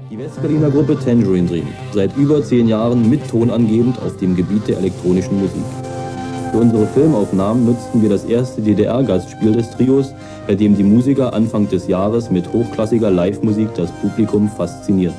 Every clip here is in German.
Die Westberliner Gruppe Tangerine Dream, seit über 10 Jahren mit tonangebend auf dem Gebiet der elektronischen Musik. Für unsere Filmaufnahmen nutzten wir das erste DDR-Gastspiel des Trios, bei dem die Musiker Anfang des Jahres mit hochklassiger Live-Musik das Publikum faszinierten.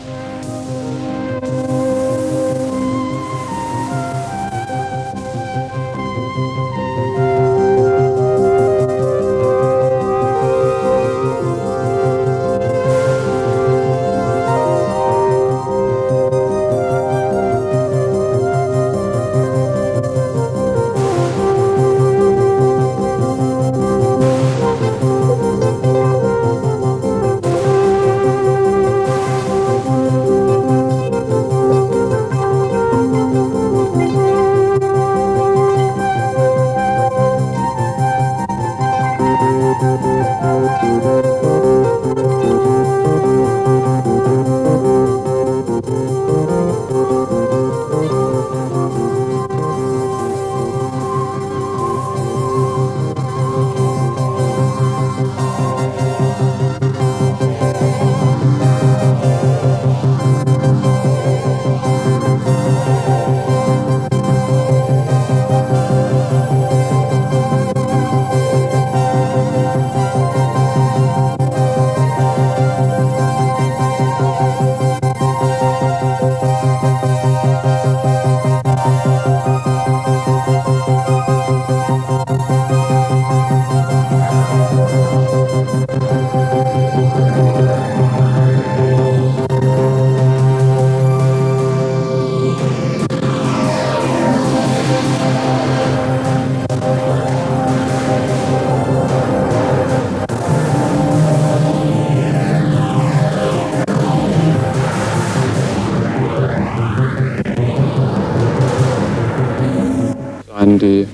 Die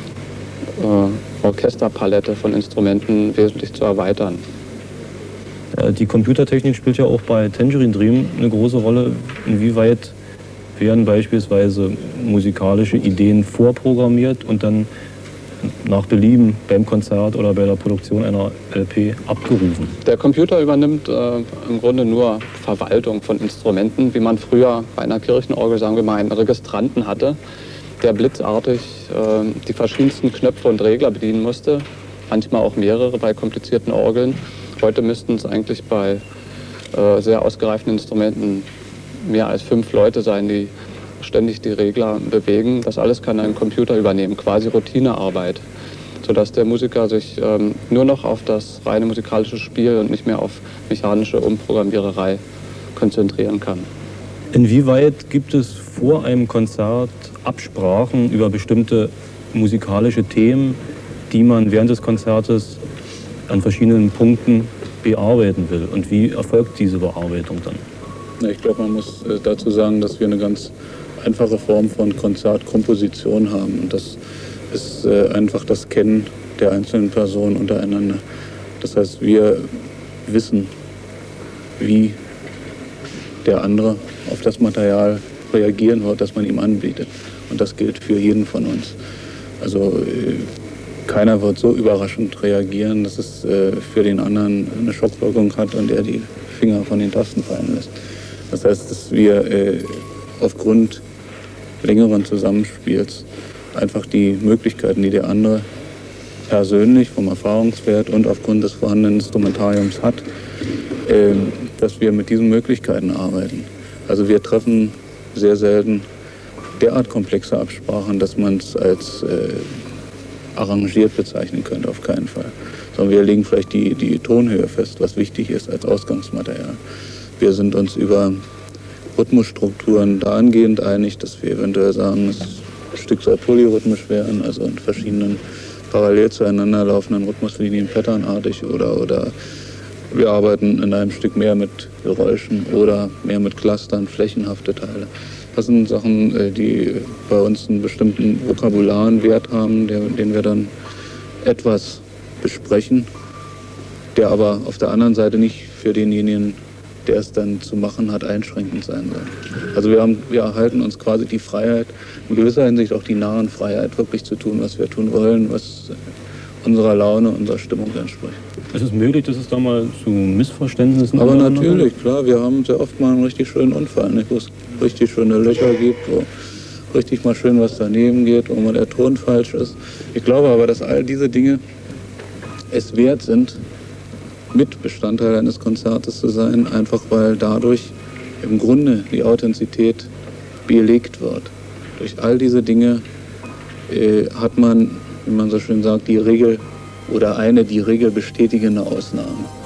Orchesterpalette von Instrumenten wesentlich zu erweitern. Die Computertechnik spielt ja auch bei Tangerine Dream eine große Rolle. Inwieweit werden beispielsweise musikalische Ideen vorprogrammiert und dann nach Belieben beim Konzert oder bei der Produktion einer LP abgerufen? Der Computer übernimmt im Grunde nur Verwaltung von Instrumenten, wie man früher bei einer Kirchenorgel, sagen wir mal, einen Registranten hatte, der blitzartig die verschiedensten Knöpfe und Regler bedienen musste, manchmal auch mehrere bei komplizierten Orgeln. Heute müssten es eigentlich bei sehr ausgereiften Instrumenten mehr als 5 Leute sein, die ständig die Regler bewegen. Das alles kann ein Computer übernehmen, quasi Routinearbeit, sodass der Musiker sich nur noch auf das reine musikalische Spiel und nicht mehr auf mechanische Umprogrammiererei konzentrieren kann. Inwieweit gibt es vor einem Konzert Absprachen über bestimmte musikalische Themen, die man während des Konzertes an verschiedenen Punkten bearbeiten will? Und wie erfolgt diese Bearbeitung dann? Ja, ich glaube, man muss dazu sagen, dass wir eine ganz einfache Form von Konzertkomposition haben. Und das ist einfach das Kennen der einzelnen Personen untereinander. Das heißt, wir wissen, wie der andere auf das Material reagieren wird, das man ihm anbietet. Und das gilt für jeden von uns. Also keiner wird so überraschend reagieren, dass es für den anderen eine Schockwirkung hat und er die Finger von den Tasten fallen lässt. Das heißt, dass wir aufgrund längeren Zusammenspiels einfach die Möglichkeiten, die der andere persönlich vom Erfahrungswert und aufgrund des vorhandenen Instrumentariums hat, dass wir mit diesen Möglichkeiten arbeiten. Also wir treffen sehr selten derart komplexe Absprachen, dass man es als arrangiert bezeichnen könnte, auf keinen Fall. Sondern wir legen vielleicht die Tonhöhe fest, was wichtig ist als Ausgangsmaterial. Wir sind uns über Rhythmusstrukturen dahingehend einig, dass wir eventuell sagen, das Stück soll polyrhythmisch werden, also in verschiedenen parallel zueinander laufenden Rhythmuslinien patternartig oder wir arbeiten in einem Stück mehr mit Geräuschen oder mehr mit Clustern, flächenhafte Teile. Das sind Sachen, die bei uns einen bestimmten vokabularen Wert haben, den wir dann etwas besprechen, der aber auf der anderen Seite nicht für denjenigen, der es dann zu machen hat, einschränkend sein soll. Also wir erhalten uns quasi die Freiheit, in gewisser Hinsicht auch die Narrenfreiheit, wirklich zu tun, was wir tun wollen, was unserer Laune, unserer Stimmung entspricht. Es ist möglich, dass es da mal zu Missverständnissen Aber untereinander natürlich, klar, wir haben sehr oft mal einen richtig schönen Unfall, nicht? Wo es richtig schöne Löcher gibt, wo richtig mal schön was daneben geht, wo mal der Ton falsch ist. Ich glaube aber, dass all diese Dinge es wert sind, mit Bestandteil eines Konzertes zu sein, einfach weil dadurch im Grunde die Authentizität belegt wird. Durch all diese Dinge hat man, wie man so schön sagt, die Regel oder die Regel bestätigende Ausnahme.